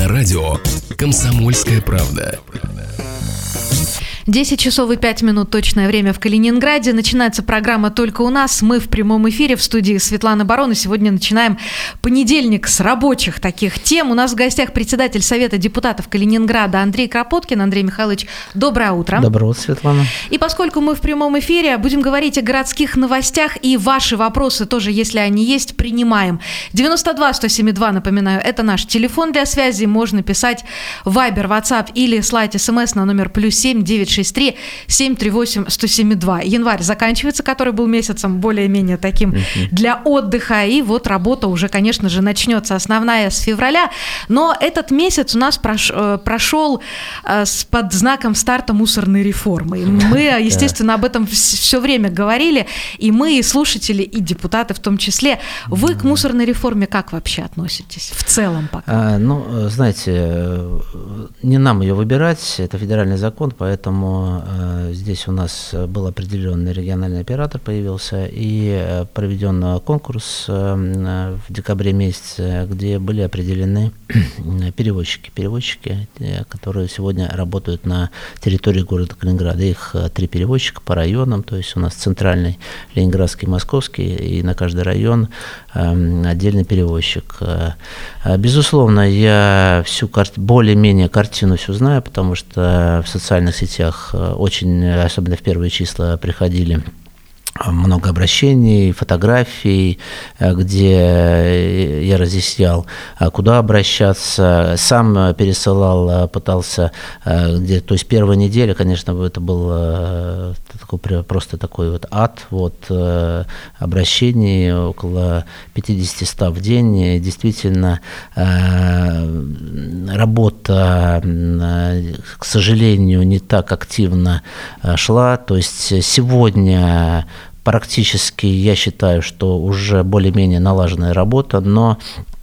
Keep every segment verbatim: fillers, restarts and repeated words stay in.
на радио «Комсомольская правда». десять часов и пять минут точное время в Калининграде. Начинается программа «Только у нас». Мы в прямом эфире в студии Светлана Барон. И сегодня начинаем понедельник с рабочих таких тем. У нас в гостях председатель Совета депутатов Калининграда Андрей Кропоткин. Андрей Михайлович, доброе утро. Доброе утро, Светлана. И поскольку мы в прямом эфире, будем говорить о городских новостях. И ваши вопросы тоже, если они есть, принимаем. девяносто два сто семьдесят два, напоминаю, это наш телефон для связи. Можно писать в Viber, WhatsApp или слать смс на номер плюс семь девять шесть три семь три восемь сто семьдесят два. Январь заканчивается, который был месяцем более-менее таким uh-huh. для отдыха. И вот работа уже, конечно же, начнется основная с февраля. Но этот месяц у нас прош, прошел с, под знаком старта мусорной реформы. Мы, естественно, об этом все время говорили. И мы, и слушатели, и депутаты в том числе. Вы к мусорной реформе как вообще относитесь? В целом пока. А, ну, знаете, не нам ее выбирать. Это федеральный закон, поэтому здесь у нас был определенный региональный оператор, появился, и проведен конкурс в декабре месяце, где были определены перевозчики, перевозчики, которые сегодня работают на территории города Калининграда. Их три перевозчика по районам, то есть у нас центральный, ленинградский, московский, и на каждый район отдельный перевозчик. Безусловно, я всю карт... более-менее картину всю знаю, потому что в социальных сетях очень, особенно в первые числа, приходили много обращений, фотографий, где я разъяснял, куда обращаться, сам пересылал, пытался, где, то есть первая неделя, конечно, это был такой, просто такой вот ад, вот, обращений около пятьдесят-сто в день, действительно, работа, к сожалению, не так активно шла, то есть сегодня практически, я считаю, что уже более-менее налаженная работа, но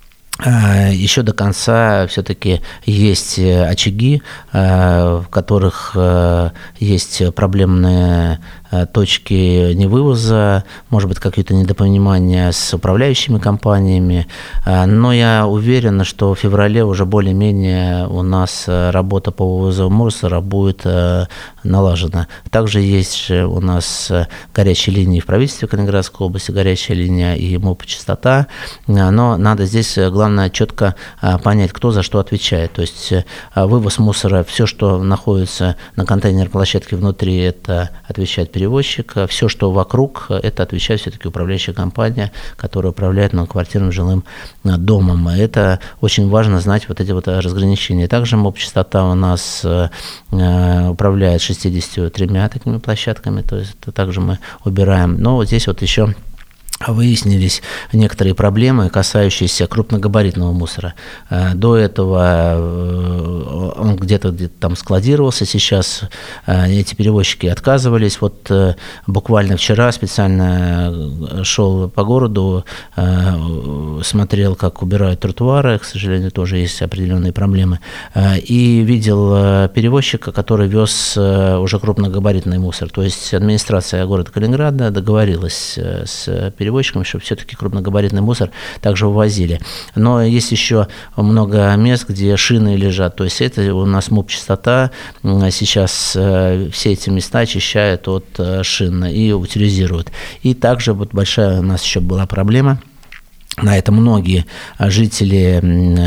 еще до конца все-таки есть очаги, в которых есть проблемные точки невывоза, может быть, какие-то недопонимания с управляющими компаниями, но я уверен, что в феврале уже более-менее у нас работа по вывозу мусора будет налажена. Также есть у нас горячие линии в правительстве Калининградской области, горячая линия и МОП «Чистота», но надо здесь, главное, четко понять, кто за что отвечает. То есть вывоз мусора, все, что находится на контейнерной площадке внутри, это отвечает перевозчик, все, что вокруг, это отвечает все-таки управляющая компания, которая управляет многоквартирным жилым домом. Это очень важно знать, вот эти вот разграничения. Также МОП «Чистота» у нас управляет шестьюдесятью тремя такими площадками, то есть это также мы убираем. Но вот здесь вот еще выяснились некоторые проблемы, касающиеся крупногабаритного мусора. До этого он где-то, где-то там складировался, сейчас эти перевозчики отказывались. Вот буквально вчера специально шел по городу, смотрел, как убирают тротуары, к сожалению, тоже есть определенные проблемы, и видел перевозчика, который вез уже крупногабаритный мусор. То есть администрация города Калининграда договорилась с перевозчиком, перевозчикам, чтобы все-таки крупногабаритный мусор также вывозили. Но есть еще много мест, где шины лежат. То есть это у нас МОП «Чистота» сейчас все эти места очищает от шин и утилизирует. И также вот большая у нас еще была проблема. На это многие жители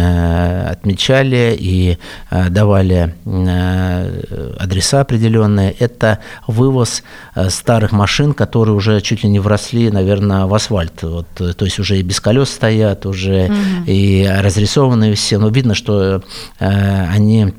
отмечали и давали адреса определенные. Это вывоз старых машин, которые уже чуть ли не вросли, наверное, в асфальт. Вот, то есть уже и без колес стоят, уже угу. и разрисованные все. Но видно, что они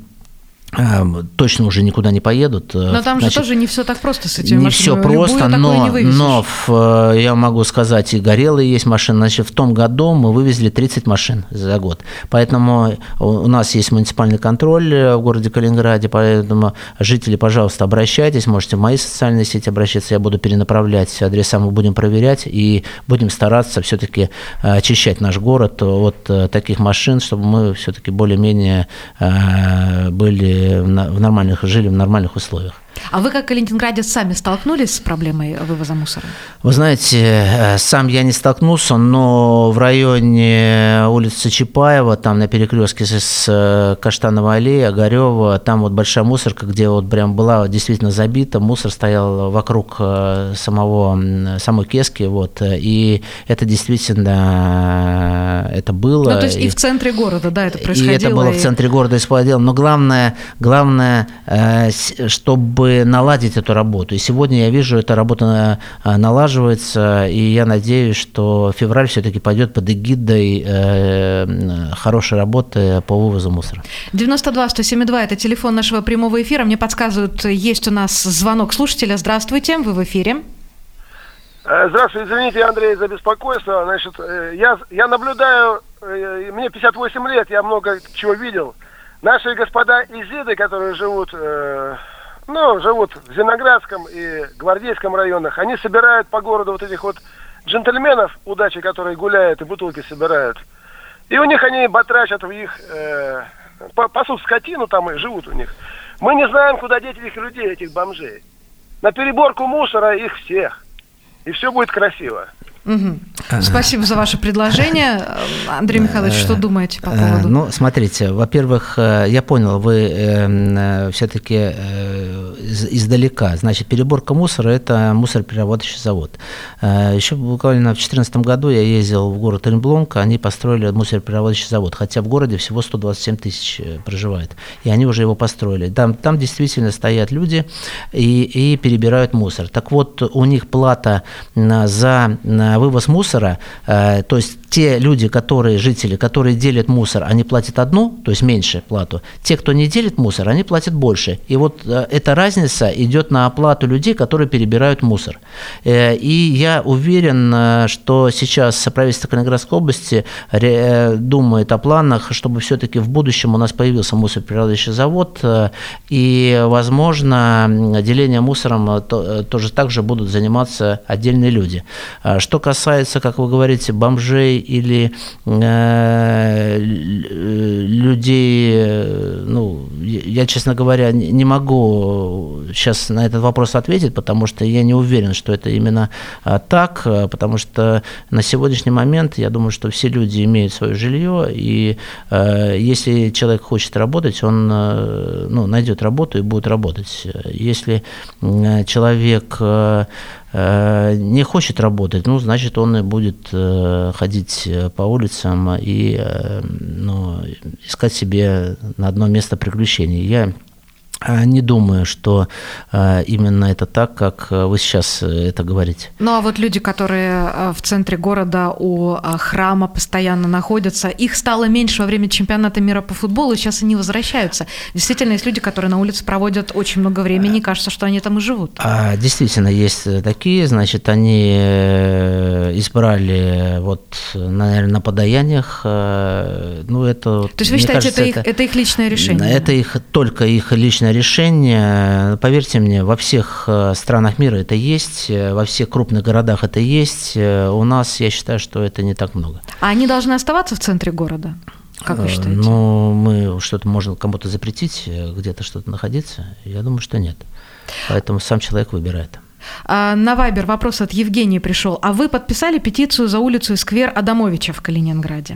точно уже никуда не поедут. Но там Значит, же тоже не все так просто с этими не машинами. Не все просто, но, но в, я могу сказать, и горелые есть машины. Значит, в том году мы вывезли тридцать машин за год. Поэтому у нас есть муниципальный контроль в городе Калининграде, поэтому жители, пожалуйста, обращайтесь, можете в мои социальные сети обращаться, я буду перенаправлять адреса, мы будем проверять и будем стараться все-таки очищать наш город от таких машин, чтобы мы все-таки более-менее были были в нормальных, жили в нормальных условиях. А вы, как калининградец, сами столкнулись с проблемой вывоза мусора? Вы знаете, сам я не столкнулся, но в районе улицы Чапаева, там на перекрестке с Каштановой аллеей, Огарева, там вот большая мусорка, где вот прям была действительно забита, мусор стоял вокруг самого, самой Кески, вот, и это действительно, это было. Ну, то есть и, и в центре города, да, это происходило? И это было и... в центре города, и происходило, но главное, главное, чтобы наладить эту работу. И сегодня я вижу, эта работа налаживается, и я надеюсь, что февраль все-таки пойдет под эгидой э, хорошей работы по вывозу мусора. девяносто два сто семьдесят два – это телефон нашего прямого эфира. Мне подсказывают, есть у нас звонок слушателя. Здравствуйте, вы в эфире. Здравствуйте, извините, Андрей, за беспокойство. Значит, я, я наблюдаю, мне пятьдесят восемь лет, я много чего видел. Наши господа изиды, которые живут... Э, Ну, живут в Зеленоградском и Гвардейском районах. Они собирают по городу вот этих вот джентльменов удачи, которые гуляют и бутылки собирают. И у них они батрачат в их... Э, пасут скотину там и живут у них. Мы не знаем, куда деть этих людей, этих бомжей. На переборку мусора их всех. И все будет красиво. Угу. Спасибо за ваше предложение. Андрей Михайлович, что думаете по поводу? Ну, смотрите, во-первых, я понял, вы э, все-таки э, издалека. Значит, переборка мусора – это мусороперерабатывающий завод. Э, еще буквально в две тысячи четырнадцатом году я ездил в город Эльблонг, они построили мусороперерабатывающий завод, хотя в городе всего сто двадцать семь тысяч проживает, и они уже его построили. Там, там действительно стоят люди и, и перебирают мусор. Так вот, у них плата за вывоз мусора, э, то есть те люди, которые, жители, которые делят мусор, они платят одну, то есть меньше плату. Те, кто не делит мусор, они платят больше. И вот э, эта разница идет на оплату людей, которые перебирают мусор. Э, и я уверен, э, что сейчас правительство Калининградской области э, думает о планах, чтобы все-таки в будущем у нас появился мусороперерабатывающий завод, э, и, возможно, делением мусором то, тоже также будут заниматься отдельные люди. Что касается, как вы говорите, бомжей или э, людей, ну, я, честно говоря, не могу сейчас на этот вопрос ответить, потому что я не уверен, что это именно так, потому что на сегодняшний момент я думаю, что все люди имеют свое жилье, и э, если человек хочет работать, он э, ну, найдет работу и будет работать. Если э, человек э, не хочет работать, ну, значит, он и будет ходить по улицам и, ну, искать себе на одно место приключений. Я не думаю, что именно это так, как вы сейчас это говорите. Ну, а вот люди, которые в центре города у храма постоянно находятся, их стало меньше во время чемпионата мира по футболу, и сейчас они возвращаются. Действительно, есть люди, которые на улице проводят очень много времени, и кажется, что они там и живут. А, действительно, есть такие, значит, они избрали вот, наверное, на подаяниях. Ну, это, то есть вы считаете, кажется, это, их, это их личное решение? Это их, только их личное решение. Поверьте мне, во всех странах мира это есть, во всех крупных городах это есть. У нас, я считаю, что это не так много. А они должны оставаться в центре города? Как вы считаете? Ну, мы что-то можно кому-то запретить, где-то что-то находиться? Я думаю, что нет. Поэтому сам человек выбирает. На Вайбер вопрос от Евгении пришел. А вы подписали петицию за улицу и сквер Адамовича в Калининграде?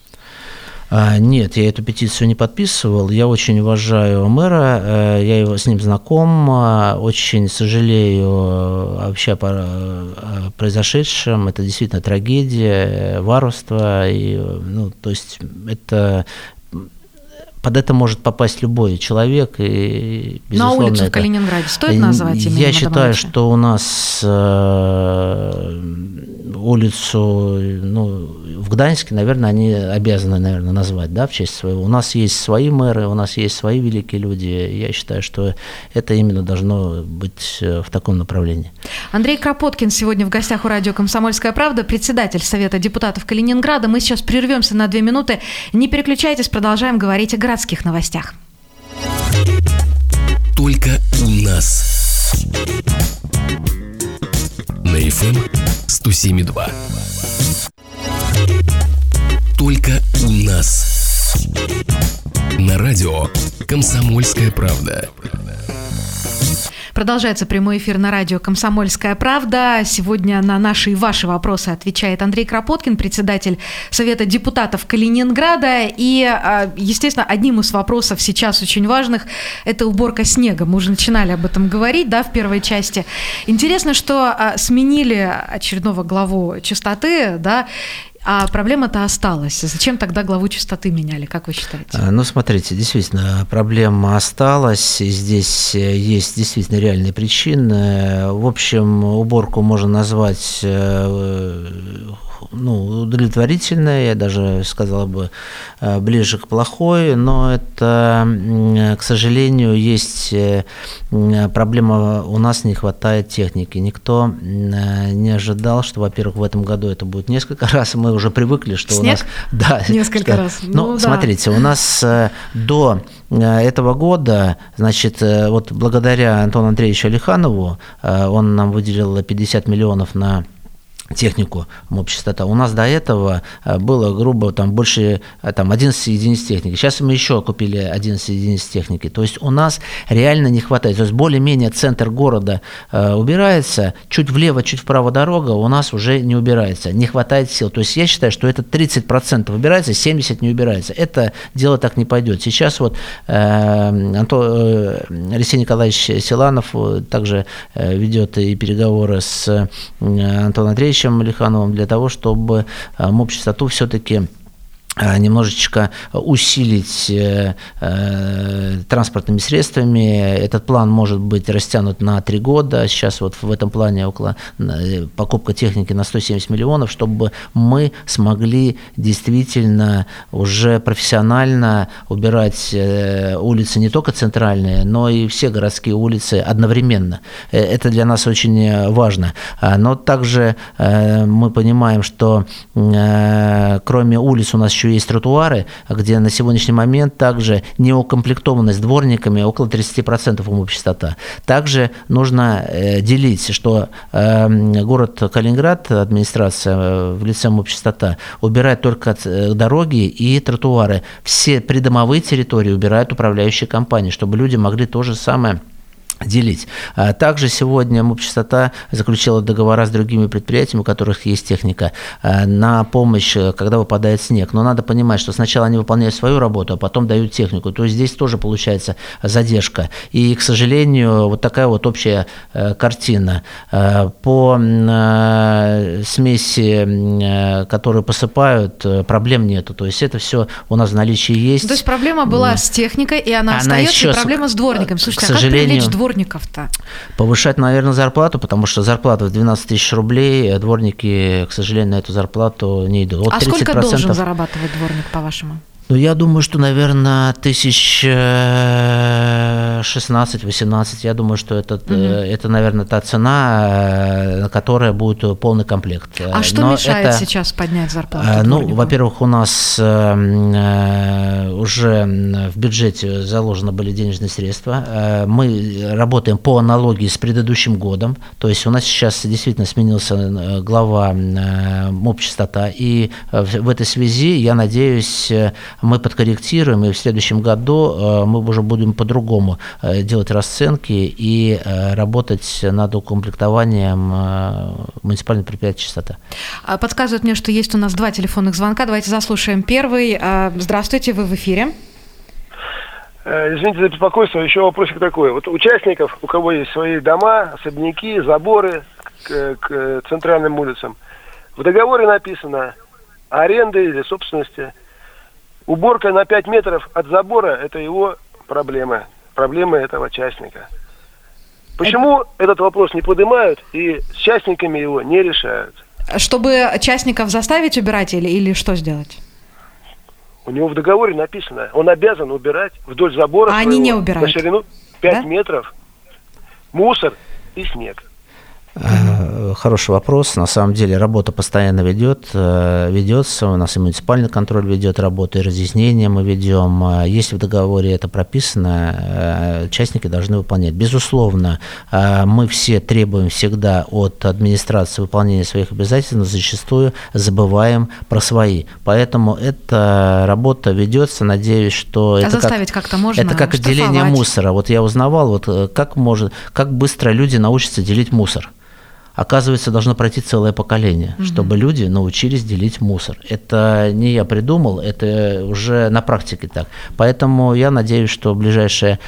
Нет, я эту петицию не подписывал. Я очень уважаю мэра, я его, с ним знаком, очень сожалею вообще о произошедшем. Это действительно трагедия, варварство. И, ну, то есть это... Под это может попасть любой человек. И, безусловно, на улицу это... в Калининграде стоит назвать именем Я считаю, Адамовича? что у нас э, улицу, ну, в Гданьске, наверное, они обязаны, наверное, назвать, да, в честь своего. У нас есть свои мэры, у нас есть свои великие люди. Я считаю, что это именно должно быть в таком направлении. Андрей Кропоткин сегодня в гостях у радио «Комсомольская правда», председатель Совета депутатов Калининграда. Мы сейчас прервемся на две минуты. Не переключайтесь, продолжаем говорить о городских новостях. Только у нас. На эф эм сто семь и два. Только у нас. На радио радио «Комсомольская правда». Продолжается прямой эфир на радио «Комсомольская правда». Сегодня на наши и ваши вопросы отвечает Андрей Кропоткин, председатель Совета депутатов Калининграда. И, естественно, одним из вопросов сейчас очень важных – это уборка снега. Мы уже начинали об этом говорить, да, в первой части. Интересно, что сменили очередного главу частоты, да, а проблема-то осталась. Зачем тогда главу частоты меняли, как вы считаете? Ну, смотрите, действительно, проблема осталась, и здесь есть действительно реальные причины. В общем, уборку можно назвать ну, удовлетворительной, я даже сказал бы, ближе к плохой, но это, к сожалению, есть проблема, у нас не хватает техники. Никто не ожидал, что, во-первых, в этом году это будет несколько раз, мы уже привыкли, что Снег? у нас... Да, несколько что, раз. Ну, ну смотрите, да. у нас до этого года, значит, вот благодаря Антону Андреевичу Алиханову, он нам выделил пятьдесят миллионов на технику МОП-частота. У нас до этого было, грубо, там больше там, одиннадцать единиц техники. Сейчас мы еще купили одиннадцать единиц техники. То есть у нас реально не хватает. То есть более-менее центр города э, убирается, чуть влево, чуть вправо дорога у нас уже не убирается. Не хватает сил. То есть я считаю, что это тридцать процентов убирается, семьдесят процентов не убирается. Это дело так не пойдет. Сейчас вот э, Антон, э, Алексей Николаевич Силанов также э, ведет и переговоры с э, Антоном Андреевичем Алихановым для того, чтобы МОП-частоту все-таки немножечко усилить э, э, транспортными средствами. Этот план может быть растянут на три года. Сейчас вот в этом плане около э, покупка техники на сто семьдесят миллионов, чтобы мы смогли действительно уже профессионально убирать э, улицы не только центральные, но и все городские улицы одновременно. Э, это для нас очень важно. Но также э, мы понимаем, что э, кроме улиц у нас еще есть тротуары, где на сегодняшний момент также неукомплектованность дворниками около тридцать процентов у МОП-частота. Также нужно э, делить, что э, город Калининград, администрация в лице МОП-частота, убирает только дороги и тротуары. Все придомовые территории убирают управляющие компании, чтобы люди могли то же самое делить. Также сегодня МОП-частота заключила договора с другими предприятиями, у которых есть техника, на помощь, когда выпадает снег. Но надо понимать, что сначала они выполняют свою работу, а потом дают технику. То есть здесь тоже получается задержка. И, к сожалению, вот такая вот общая картина. По смеси, которую посыпают, проблем нету. То есть это все у нас в наличии есть. То есть проблема была с техникой, и она, она остается, еще, и проблема с дворником. Слушайте, к сожалению, а как привлечь дворников? Дворников-то? Повышать, наверное, зарплату, потому что зарплата в двенадцать тысяч рублей, дворники, к сожалению, на эту зарплату не идут. Вот а сколько должен зарабатывать дворник, по-вашему? Ну, я думаю, что, наверное, тысяч шестнадцать-восемнадцать. Я думаю, что это, угу. это, наверное, та цена, которая будет полный комплект. А что Но мешает это, сейчас поднять зарплату Ну, дворнику? во-первых, у нас уже в бюджете заложены были денежные средства. Мы работаем по аналогии с предыдущим годом. То есть у нас сейчас действительно сменился глава МОП-частота. И в этой связи, я надеюсь, мы подкорректируем, и в следующем году мы уже будем по-другому делать расценки и работать над укомплектованием муниципального предприятия «Частота». Подсказывают мне, что есть у нас два телефонных звонка. Давайте заслушаем первый. Здравствуйте, вы в эфире. Извините за беспокойство, еще вопросик такой. Вот участников, у кого есть свои дома, особняки, заборы к, к центральным улицам, в договоре написано аренды или собственности. Уборка на пять метров от забора – это его проблема, проблема этого частника. Почему это... этот вопрос не поднимают и с частниками его не решают? Чтобы частников заставить убирать или, или что сделать? У него в договоре написано, он обязан убирать вдоль забора а они не убирают. На ширину пять да? метров мусор и снег. Хороший вопрос. На самом деле работа постоянно ведет, ведется. У нас и муниципальный контроль ведет работу, и разъяснения мы ведем. Если в договоре это прописано, частники должны выполнять. Безусловно, мы все требуем всегда от администрации выполнения своих обязательств, но зачастую забываем про свои. Поэтому эта работа ведется. Надеюсь, что а это заставить как, как-то можно это как отделение мусора. Вот я узнавал, вот как может, как быстро люди научатся делить мусор. Оказывается, должно пройти целое поколение, угу. чтобы люди научились делить мусор. Это не я придумал, это уже на практике так. Поэтому я надеюсь, что в ближайшее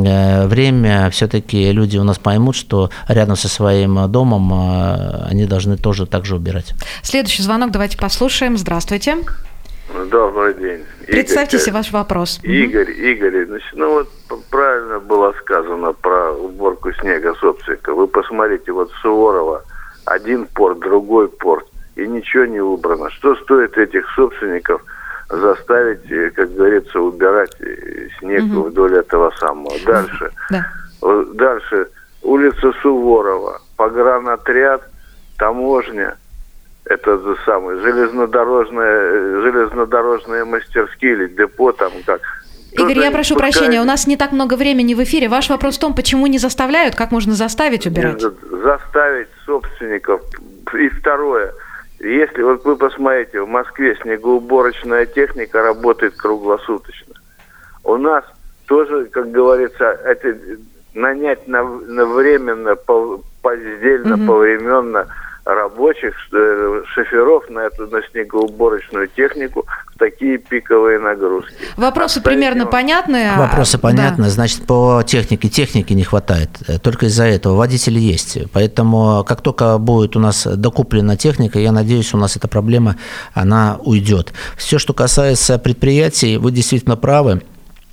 время все-таки люди у нас поймут, что рядом со своим домом они должны тоже так же убирать. Следующий звонок давайте послушаем. Здравствуйте. Добрый день. Представьте Игорь, себе ваш вопрос. Игорь, Игорь, значит, ну вот правильно было сказано про уборку снега собственника. Вы посмотрите, вот в Суворово один порт, другой порт, и ничего не убрано. Что стоит этих собственников заставить, как говорится, убирать снег угу. вдоль этого самого? Дальше. Да. Дальше. Улица Суворова, погранотряд, таможня. Это же самое, железнодорожные, железнодорожные мастерские или депо там как. Игорь, я прошу пускай... прощения, у нас не так много времени в эфире. Ваш вопрос в том, почему не заставляют, как можно заставить убирать? Заставить собственников. И второе, если вот вы посмотрите, в Москве снегоуборочная техника работает круглосуточно. У нас тоже, как говорится, это нанять на, на временно, поздельно, угу. повременно рабочих, шоферов на эту на снегоуборочную технику в такие пиковые нагрузки. Вопросы Оставить примерно его... понятные? Вопросы понятны. Да. Значит, по технике техники не хватает. Только из-за этого водители есть. Поэтому, как только будет у нас докуплена техника, я надеюсь, у нас эта проблема, она уйдет. Все, что касается предприятий, вы действительно правы.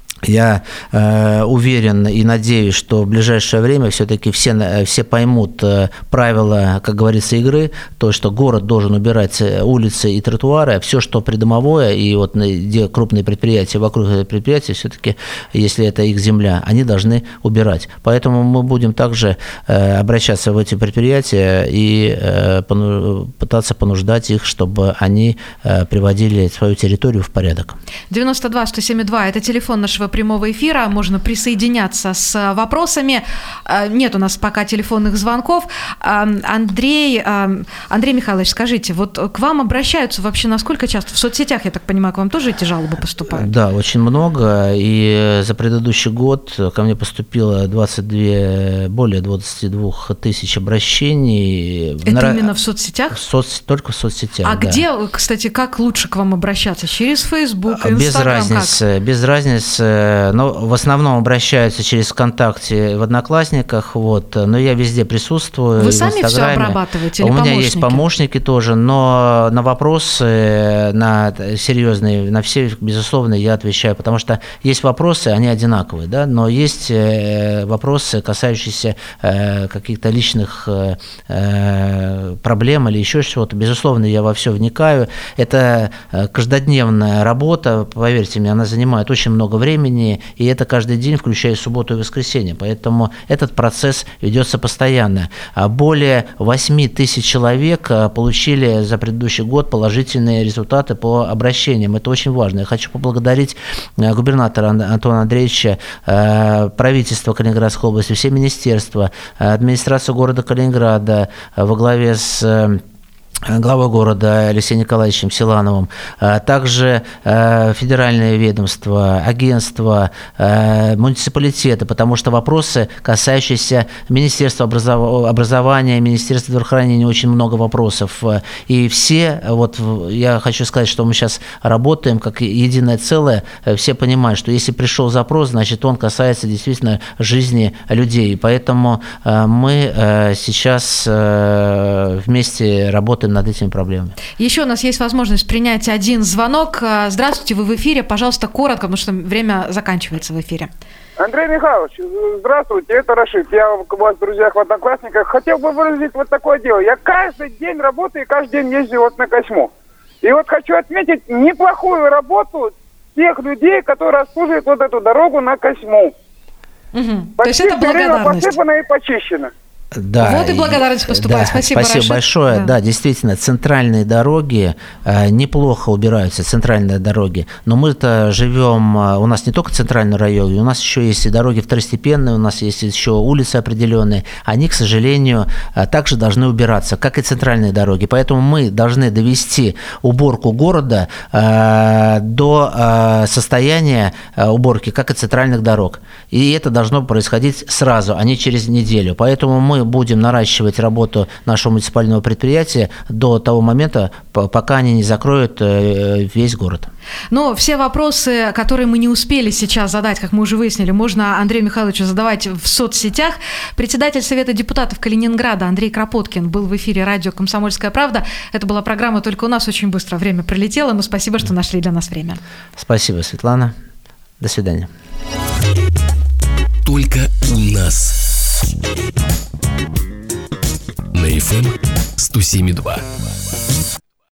Я э, уверен и надеюсь, что в ближайшее время все-таки все, все поймут э, правила, как говорится, игры, то, что город должен убирать улицы и тротуары, а все, что придомовое, и вот где крупные предприятия, вокруг предприятия, все-таки, если это их земля, они должны убирать. Поэтому мы будем также э, обращаться в эти предприятия и э, пону, пытаться понуждать их, чтобы они э, приводили свою территорию в порядок. девяносто два сто семь два – это телефон нашего прямого эфира, можно присоединяться с вопросами. Нет у нас пока телефонных звонков. Андрей, Андрей Михайлович, скажите, вот к вам обращаются вообще насколько часто? В соцсетях, я так понимаю, к вам тоже эти жалобы поступают? Да, очень много. И за предыдущий год ко мне поступило двадцать два, более двадцать два тысяч обращений. Это на... именно в соцсетях? В соц... Только в соцсетях, А да. где, кстати, как лучше к вам обращаться? Через Facebook, Инстаграм? Без разницы, как? без разницы. Но в основном обращаются через ВКонтакте, в Одноклассниках, вот, но я везде присутствую. Вы сами все обрабатываете или У меня помощники? есть помощники тоже, но на вопросы, на серьезные, на все, безусловно, я отвечаю, потому что есть вопросы, они одинаковые, да, но есть вопросы, касающиеся каких-то личных проблем или еще чего-то. Безусловно, я во все вникаю. Это каждодневная работа, поверьте мне, она занимает очень много времени, и это каждый день, включая субботу и воскресенье. Поэтому этот процесс ведется постоянно. Более восемь тысяч человек получили за предыдущий год положительные результаты по обращениям. Это очень важно. Я хочу поблагодарить губернатора Антона Андреевича, правительство Калининградской области, все министерства, администрацию города Калининграда во главе с главой города Алексеем Николаевичем Силановым, также федеральные ведомства, агентства, муниципалитеты, потому что вопросы, касающиеся Министерства образования, Министерства здравоохранения, очень много вопросов. И все, вот я хочу сказать, что мы сейчас работаем как единое целое, все понимают, что если пришел запрос, значит он касается действительно жизни людей. Поэтому мы сейчас вместе работаем над этими проблемами. Еще у нас есть возможность принять один звонок. Здравствуйте, вы в эфире. Пожалуйста, коротко, потому что время заканчивается в эфире. Андрей Михайлович, здравствуйте, это Рашид. Я у вас в друзьях, в Одноклассниках. Хотел бы выразить вот такое дело. Я каждый день работаю и каждый день езжу вот на Косьму. И вот хочу отметить неплохую работу тех людей, которые обслуживают вот эту дорогу на Косьму. Угу. То есть это благодарность. Посыпано и почищено. Да, вот и благодарность поступает. Да, спасибо, спасибо Рашид. большое. Да. да, действительно, центральные дороги э, неплохо убираются, центральные дороги. Но мы-то живем, э, у нас не только центральный район, у нас еще есть и дороги второстепенные, у нас есть еще улицы определенные. Они, к сожалению, э, также должны убираться, как и центральные дороги. Поэтому мы должны довести уборку города э, до э, состояния э, уборки, как и центральных дорог. И это должно происходить сразу, а не через неделю. Поэтому мы будем наращивать работу нашего муниципального предприятия до того момента, пока они не закроют весь город. Но все вопросы, которые мы не успели сейчас задать, как мы уже выяснили, можно Андрею Михайловичу задавать в соцсетях. Председатель Совета депутатов Калининграда Андрей Кропоткин был в эфире радио «Комсомольская правда». Это была программа «Только у нас». Очень быстро время пролетело, но спасибо, что нашли для нас время. Спасибо, Светлана. До свидания. Только у нас. На эф эм сто семь и два.